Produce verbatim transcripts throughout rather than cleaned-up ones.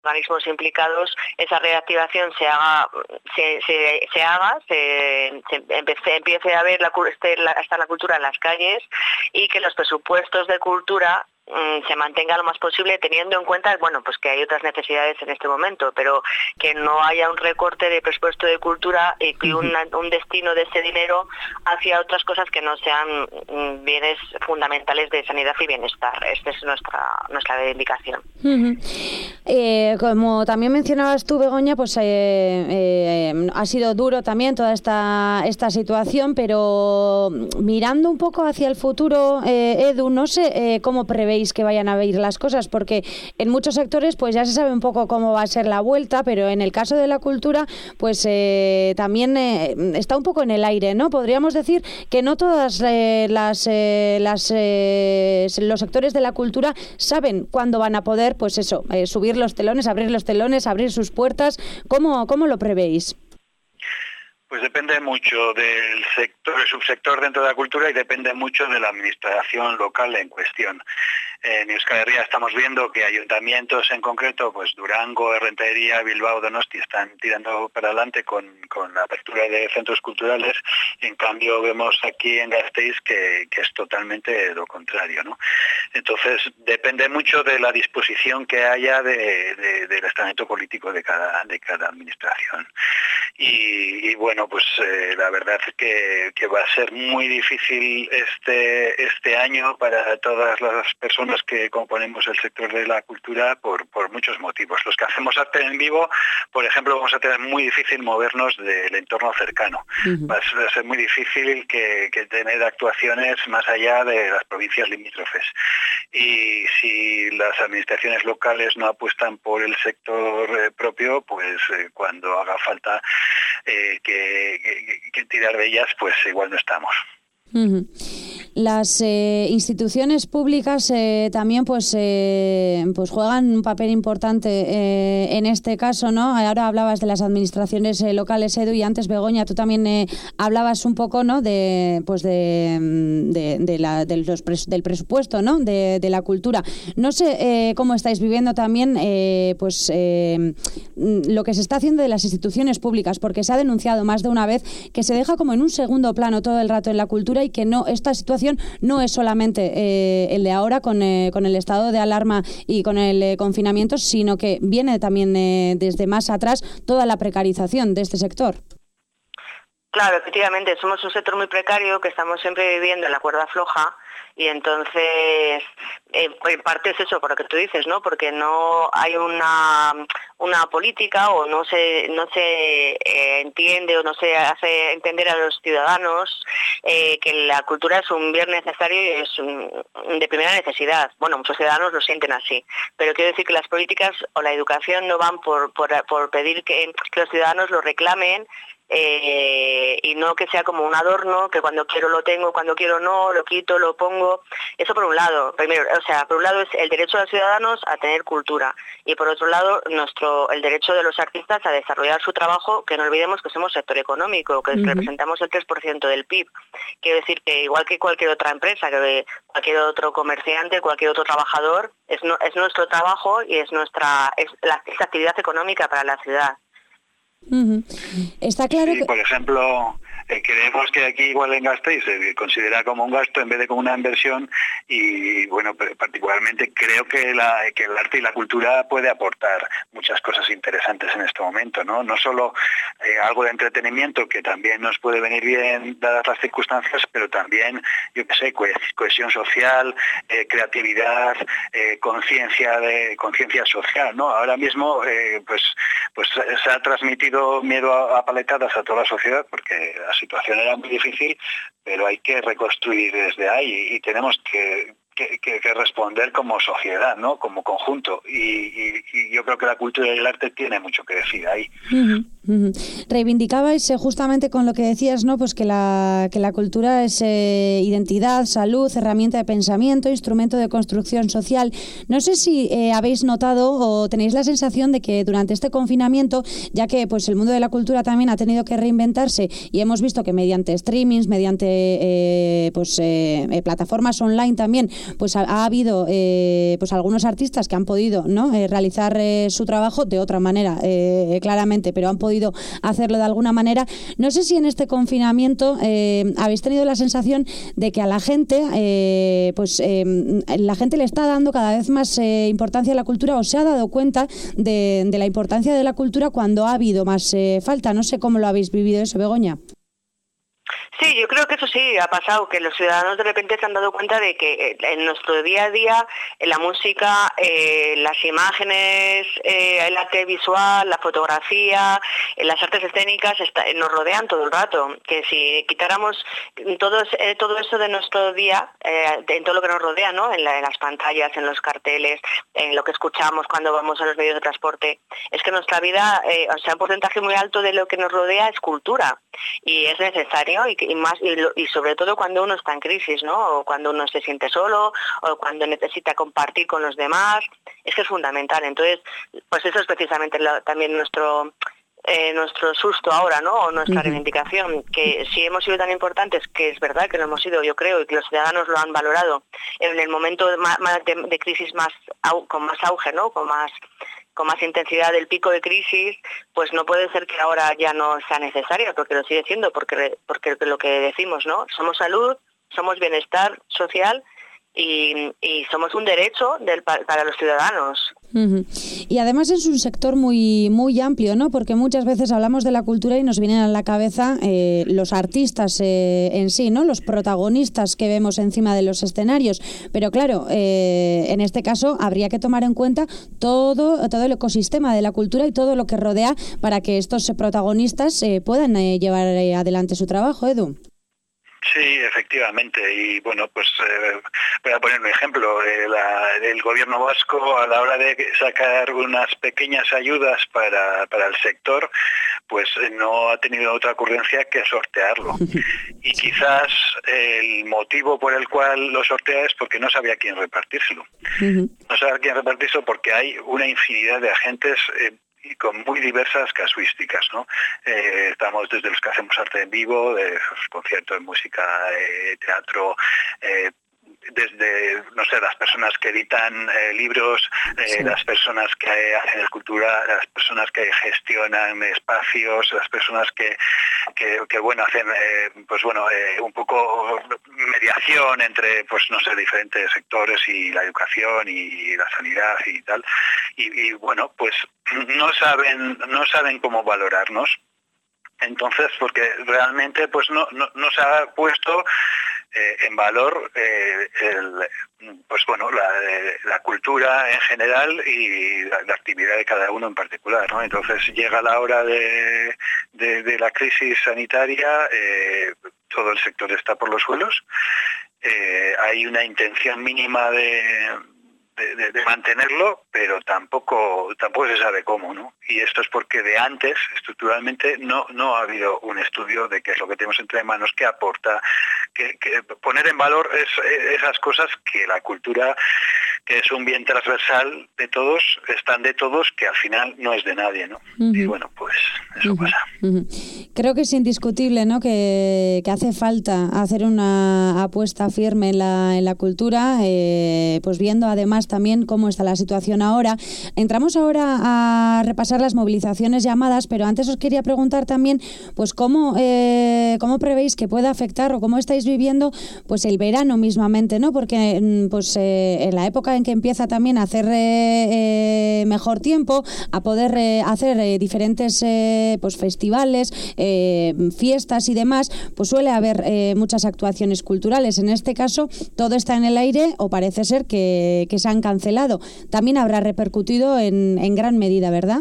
organismos implicados, esa reactivación se haga, se, se, se haga, se, se empiece, empiece a ver la, este, la, hasta la cultura en las calles y que los presupuestos de cultura se mantenga lo más posible, teniendo en cuenta, bueno, pues que hay otras necesidades en este momento, pero que no haya un recorte de presupuesto de cultura y que un, un destino de ese dinero hacia otras cosas que no sean bienes fundamentales de sanidad y bienestar. Esta es nuestra nuestra reivindicación. Uh-huh. Eh, como también mencionabas tú, Begoña, pues eh, eh, ha sido duro también toda esta esta situación, pero mirando un poco hacia el futuro, eh, Edu, no sé eh, cómo prevéis que vayan a ir las cosas, porque en muchos sectores pues ya se sabe un poco cómo va a ser la vuelta, pero en el caso de la cultura pues eh, también eh, está un poco en el aire, ¿no? Podríamos decir que no todas eh, las, eh, las eh, los sectores de la cultura saben cuándo van a poder, pues eso, eh, subir los telones, abrir los telones, abrir sus puertas. ¿Cómo, cómo lo prevéis? Pues depende mucho del sector, el subsector dentro de la cultura y depende mucho de la administración local en cuestión. En Euskal Herria estamos viendo que ayuntamientos en concreto, pues Durango, Errentería, Bilbao, Donosti, están tirando para adelante con, con la apertura de centros culturales. En cambio vemos aquí en Gasteiz que, que es totalmente lo contrario, ¿no? Entonces depende mucho de la disposición que haya de, de, del estamento político de cada, de cada administración. Y, y bueno, pues eh, la verdad es que, que va a ser muy difícil este, este año para todas las personas que componemos el sector de la cultura por, por muchos motivos. Los que hacemos arte en vivo, por ejemplo, vamos a tener muy difícil movernos del entorno cercano. Uh-huh. Va a ser muy difícil que, que tener actuaciones más allá de las provincias limítrofes. Y si las administraciones locales no apuestan por el sector eh, propio, pues eh, cuando haga falta eh, que, que, que tirar de ellas, pues igual no estamos. Uh-huh. Las eh, instituciones públicas eh, también pues eh, pues juegan un papel importante eh, en este caso, ¿no? Ahora hablabas de las administraciones eh, locales, Edu, y antes, Begoña, tú también eh, hablabas un poco, ¿no? De pues de, de, de la, de los pres, del presupuesto, ¿no? De, de la cultura. No sé eh, cómo estáis viviendo también eh, pues eh, lo que se está haciendo de las instituciones públicas, porque se ha denunciado más de una vez que se deja como en un segundo plano todo el rato en la cultura y que no esta situación no es solamente eh, el de ahora con, eh, con el estado de alarma y con el eh, confinamiento, sino que viene también eh, desde más atrás toda la precarización de este sector. Claro, efectivamente, somos un sector muy precario que estamos siempre viviendo en la cuerda floja y entonces eh, en parte es eso por lo que tú dices, ¿no? Porque no hay una una política o no se no se eh, entiende o no se hace entender a los ciudadanos eh, que la cultura es un bien necesario y es un, de primera necesidad. Bueno, muchos ciudadanos lo sienten así, pero quiero decir que las políticas o la educación no van por por, por pedir que, que los ciudadanos lo reclamen. Eh, y no que sea como un adorno, que cuando quiero lo tengo, cuando quiero no, lo quito, lo pongo. Eso por un lado, primero, o sea, por un lado es el derecho de los ciudadanos a tener cultura y por otro lado nuestro el derecho de los artistas a desarrollar su trabajo, que no olvidemos que somos sector económico, que uh-huh. representamos el tres por ciento del P I B. Quiero decir que igual que cualquier otra empresa, que cualquier otro comerciante, cualquier otro trabajador, es, no, es nuestro trabajo y es nuestra es la, es la actividad económica para la ciudad. Uh-huh. Está claro sí, que... por ejemplo, eh, creemos que aquí igual en Gasteiz se considera como un gasto en vez de como una inversión y bueno, particularmente creo que, la, que el arte y la cultura puede aportar muchas cosas interesantes en este momento, ¿no? No solo eh, algo de entretenimiento que también nos puede venir bien dadas las circunstancias, pero también, yo qué sé, cohesión social, eh, creatividad, eh, conciencia de conciencia social, ¿no? Ahora mismo eh, pues, pues se ha transmitido miedo a, a paletadas a toda la sociedad porque la situación era muy difícil, pero hay que reconstruir desde ahí y tenemos que, que, que, que responder como sociedad, ¿no? Como conjunto y, y, y yo creo que la cultura y el arte tiene mucho que decir ahí. Uh-huh. Uh-huh. Reivindicabais eh, justamente con lo que decías, ¿no? Pues que la, que la cultura es eh, identidad, salud, herramienta de pensamiento, instrumento de construcción social. No sé si eh, habéis notado o tenéis la sensación de que durante este confinamiento, ya que pues el mundo de la cultura también ha tenido que reinventarse y hemos visto que mediante streamings, mediante eh, pues eh, eh, plataformas online también, pues ha, ha habido eh, pues algunos artistas que han podido, ¿no? eh, realizar eh, su trabajo de otra manera, eh, claramente, pero han podido hacerlo de alguna manera. No sé si en este confinamiento eh, habéis tenido la sensación de que a la gente, eh, pues eh, la gente le está dando cada vez más eh, importancia a la cultura o se ha dado cuenta de, de la importancia de la cultura cuando ha habido más eh, falta. No sé cómo lo habéis vivido eso, Begoña. Sí, yo creo que eso sí ha pasado, que los ciudadanos de repente se han dado cuenta de que en nuestro día a día, en la música, eh, las imágenes, eh, el arte visual, la fotografía, eh, las artes escénicas está, nos rodean todo el rato. Que si quitáramos todo, eh, todo eso de nuestro día, eh, en todo lo que nos rodea, ¿no? En, la, en las pantallas, en los carteles, en lo que escuchamos cuando vamos a los medios de transporte, es que nuestra vida, eh, o sea, un porcentaje muy alto de lo que nos rodea es cultura y es necesario y que y más y, lo, y sobre todo cuando uno está en crisis, ¿no? O cuando uno se siente solo o cuando necesita compartir con los demás, es que es fundamental. Entonces, pues eso es precisamente lo, también nuestro eh, nuestro susto ahora, ¿no? O nuestra uh-huh. reivindicación, que si hemos sido tan importantes, que es verdad que lo hemos sido, yo creo, y que los ciudadanos lo han valorado en el momento de, de, de crisis más con más auge, ¿no? Con más con más intensidad del pico de crisis, pues no puede ser que ahora ya no sea necesaria, porque lo sigue siendo, porque porque lo que decimos, ¿no? Somos salud, somos bienestar social y, y somos un derecho del, para los ciudadanos. Uh-huh. Y además es un sector muy muy amplio, ¿no? Porque muchas veces hablamos de la cultura y nos vienen a la cabeza eh, los artistas eh, en sí, ¿no? Los protagonistas que vemos encima de los escenarios. Pero claro, eh, en este caso habría que tomar en cuenta todo, todo el ecosistema de la cultura y todo lo que rodea para que estos protagonistas eh, puedan eh, llevar eh, adelante su trabajo, Edu. Sí, efectivamente. Y bueno, pues eh, voy a poner un ejemplo. Eh, la, el gobierno vasco, a la hora de sacar unas pequeñas ayudas para, para el sector, pues eh, no ha tenido otra ocurrencia que sortearlo. Y quizás el motivo por el cual lo sortea es porque no sabía quién repartírselo. No sabía quién repartírselo porque hay una infinidad de agentes eh, y con muy diversas casuísticas, ¿no? Eh, estamos desde los que hacemos arte en vivo, de conciertos, música, eh, teatro, eh, desde, no sé, las personas que editan eh, libros, eh, sí. las personas que hacen escultura, las personas que gestionan espacios, las personas que, que, que bueno, hacen, eh, pues bueno, eh, un poco mediación entre, pues no sé, diferentes sectores y la educación y la sanidad y tal. Y, y bueno, pues no saben, no saben cómo valorarnos. Entonces, porque realmente pues no, no, no se ha puesto eh, en valor eh, el, pues bueno la, la cultura en general y la, la actividad de cada uno en particular, ¿no? Entonces llega la hora de, de, de la crisis sanitaria, eh, todo el sector está por los suelos, eh, hay una intención mínima de De, de, de mantenerlo, pero tampoco tampoco se sabe cómo, ¿no? Y esto es porque de antes, estructuralmente, no no ha habido un estudio de qué es lo que tenemos entre manos, que aporta, que, que poner en valor es, esas cosas que la cultura, que es un bien transversal de todos, están de todos, que al final no es de nadie, ¿no? Uh-huh. Y bueno, pues eso uh-huh. pasa. Uh-huh. Creo que es indiscutible, ¿no? Que, que hace falta hacer una apuesta firme en la, en la cultura, eh, pues viendo además también cómo está la situación ahora. Entramos ahora a repasar las movilizaciones llamadas, pero antes os quería preguntar también, pues cómo, eh, cómo prevéis que pueda afectar o cómo estáis viviendo pues el verano mismamente, ¿no? Porque pues eh, en la época en que empieza también a hacer eh, mejor tiempo, a poder eh, hacer eh, diferentes eh, pues festivales, eh, fiestas y demás, pues suele haber eh, muchas actuaciones culturales. En este caso, todo está en el aire o parece ser que, que se han cancelado. También habrá repercutido en, en gran medida, ¿verdad?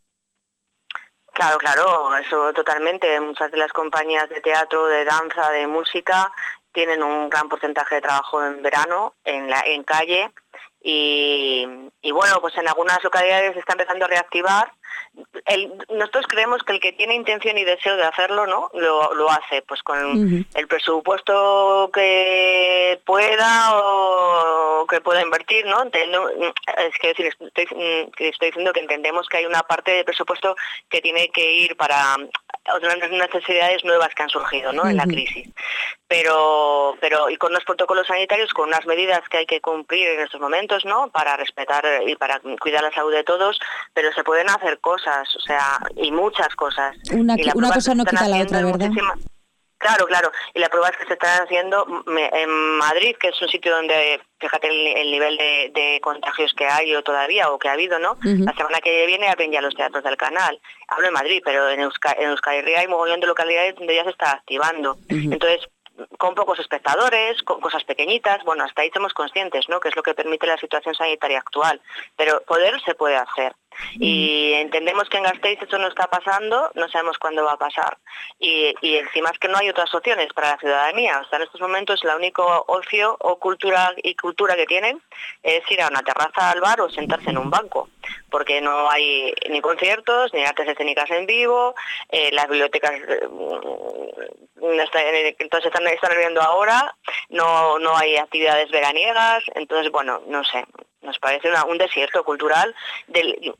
Claro, claro, eso totalmente. Muchas de las compañías de teatro, de danza, de música tienen un gran porcentaje de trabajo en verano, en la en calle, y, y bueno, pues en algunas localidades se está empezando a reactivar el, nosotros creemos que el que tiene intención y deseo de hacerlo, ¿no? Lo, lo hace, pues con uh-huh. el presupuesto que pueda o que pueda invertir, ¿no? Entiendo, es que decir, estoy, estoy diciendo que entendemos que hay una parte del presupuesto que tiene que ir para otras necesidades nuevas que han surgido, ¿no? Uh-huh. En la crisis. Pero, pero y con unos protocolos sanitarios, con unas medidas que hay que cumplir en estos momentos, ¿no? Para respetar y para cuidar la salud de todos, pero se pueden hacer cosas, o sea, y muchas cosas. Una, y una cosa no quita la otra, ¿verdad? Claro, claro, y la prueba es que se están haciendo en Madrid, que es un sitio donde, fíjate el, el nivel de, de contagios que hay o todavía, o que ha habido, ¿no? Uh-huh. La semana que viene abren ya los teatros del Canal. Hablo de Madrid, pero en Euskal, en Euskal Herria hay mogollón de localidades donde ya se está activando. Uh-huh. Entonces, con pocos espectadores, con cosas pequeñitas, bueno, hasta ahí somos conscientes, ¿no? Que es lo que permite la situación sanitaria actual. Pero poder se puede hacer. Y entendemos que en Gasteiz eso no está pasando, no sabemos cuándo va a pasar. Y, y encima es que no hay otras opciones para la ciudadanía. O sea, en estos momentos la único ocio o cultura y cultura que tienen es ir a una terraza al bar o sentarse en un banco. Porque no hay ni conciertos, ni artes escénicas en vivo, eh, las bibliotecas eh, entonces están, están abriendo ahora, no, no hay actividades veraniegas, entonces bueno, no sé, nos parece una, un desierto cultural del,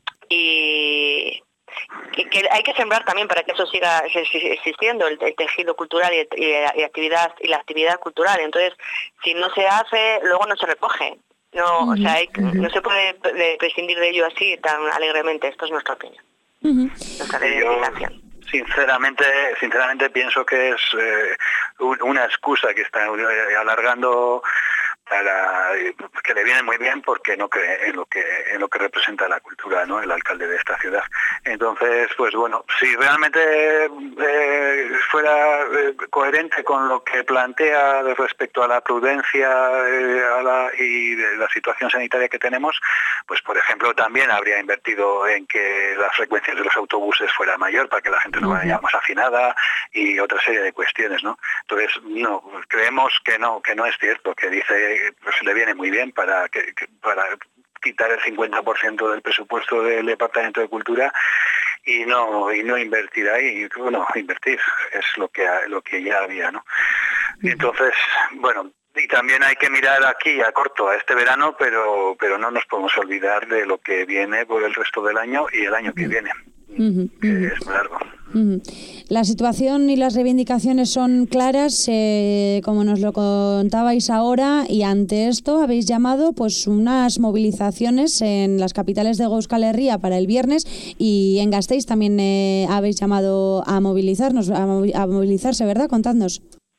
y que, que hay que sembrar también para que eso siga existiendo, el, el tejido cultural y, y, y actividad y la actividad cultural. Entonces, si no se hace, luego no se recoge. No, uh-huh. o sea, hay, uh-huh. no se puede prescindir de ello así tan alegremente. Esto es nuestra opinión. Uh-huh. Nuestra reivindicación. Sinceramente, sinceramente pienso que es eh, una excusa que está alargando para que le viene muy bien porque no cree en lo que en lo que representa la cultura, ¿no? El alcalde de esta ciudad. Entonces, pues bueno, si realmente eh, fuera eh, coherente con lo que plantea respecto a la prudencia eh, a la, y de la situación sanitaria que tenemos, pues por ejemplo también habría invertido en que las frecuencias de los autobuses fuera mayor para que la gente no vaya más afinada y otra serie de cuestiones, ¿no? Entonces, no, creemos que no, que no es cierto, que dice pues le viene muy bien para que, que para quitar el cincuenta por ciento del presupuesto del Departamento de Cultura y no y no invertir ahí, bueno, invertir es lo que lo que ya había, ¿no? Entonces, bueno, y también hay que mirar aquí a corto a este verano, pero pero no nos podemos olvidar de lo que viene por el resto del año y el año que viene, uh-huh, que uh-huh. es muy largo. Uh-huh. La situación y las reivindicaciones son claras, eh, como nos lo contabais ahora, y ante esto habéis llamado pues unas movilizaciones en las capitales de Euskal Herria para el viernes y en Gasteiz también eh, habéis llamado a movilizarnos, a, movi- a movilizarse, ¿verdad? Contadnos.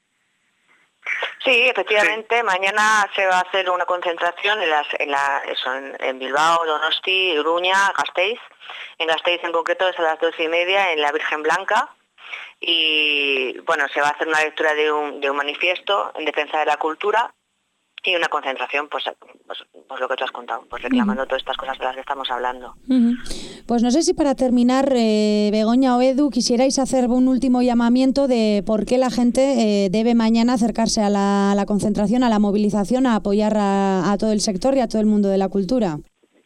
Sí, efectivamente, sí. Mañana se va a hacer una concentración en las, en, la, eso, en, en Bilbao, Donosti, Iruña, Gasteiz. En Gasteiz en concreto es a las doce y media en la Virgen Blanca y bueno, se va a hacer una lectura de un, de un manifiesto en defensa de la cultura y una concentración, pues, pues, pues lo que tú has contado, pues reclamando uh-huh. todas estas cosas de las que estamos hablando. Uh-huh. Pues no sé si para terminar, eh, Begoña o Edu, quisierais hacer un último llamamiento de por qué la gente eh, debe mañana acercarse a la, a la concentración, a la movilización, a apoyar a, a todo el sector y a todo el mundo de la cultura.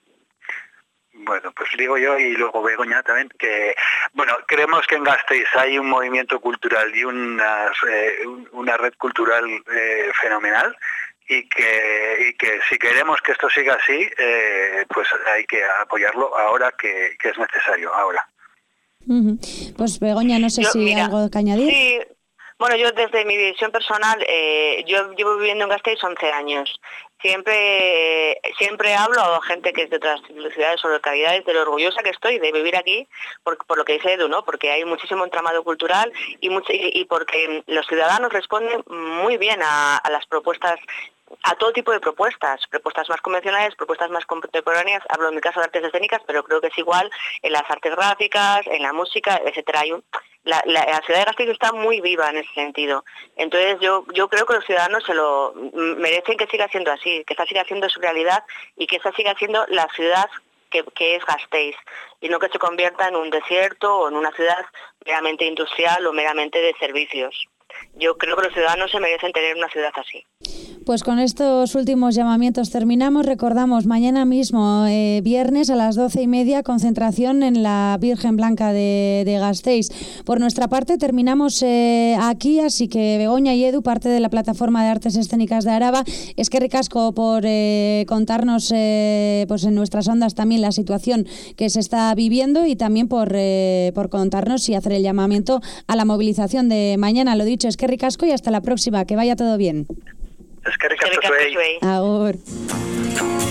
Bueno, pues digo yo y luego Begoña también que, bueno, creemos que en Gasteiz hay un movimiento cultural y una, eh, una red cultural eh, fenomenal y que, y que si queremos que esto siga así, eh, pues hay que apoyarlo ahora que, que es necesario, ahora. Uh-huh. Pues Begoña, no sé yo, si mira, algo que añadir. Sí. Bueno, yo desde mi visión personal, eh, yo llevo viviendo en Gasteiz once años. Siempre siempre hablo a gente que es de otras ciudades o localidades de lo orgullosa que estoy de vivir aquí, por, por lo que dice Edu, ¿no? Porque hay muchísimo entramado cultural y, mucho, y, y porque los ciudadanos responden muy bien a, a las propuestas, a todo tipo de propuestas, propuestas más convencionales, propuestas más contemporáneas. Hablo en mi caso de artes escénicas, pero creo que es igual en las artes gráficas, en la música, etcétera. Hay un, la, la, la ciudad de Gasteiz está muy viva en ese sentido. Entonces yo yo creo que los ciudadanos se lo merecen que siga siendo así, que esta siga siendo su realidad y que esta siga siendo la ciudad que, que es Gasteiz y no que se convierta en un desierto o en una ciudad meramente industrial o meramente de servicios. Yo creo que los ciudadanos se merecen tener una ciudad así. Pues con estos últimos llamamientos terminamos. Recordamos, mañana mismo, eh, viernes a las doce y media, concentración en la Virgen Blanca de, de Gasteiz. Por nuestra parte terminamos eh, aquí, así que Begoña y Edu, parte de la Plataforma de Artes Escénicas de Araba, es que ricasco por eh, contarnos eh, pues en nuestras ondas también la situación que se está viviendo y también por, eh, por contarnos y hacer el llamamiento a la movilización de mañana. Lo dicho, es que ricasco y hasta la próxima, que vaya todo bien. Eskerrik asko zuei. Agur.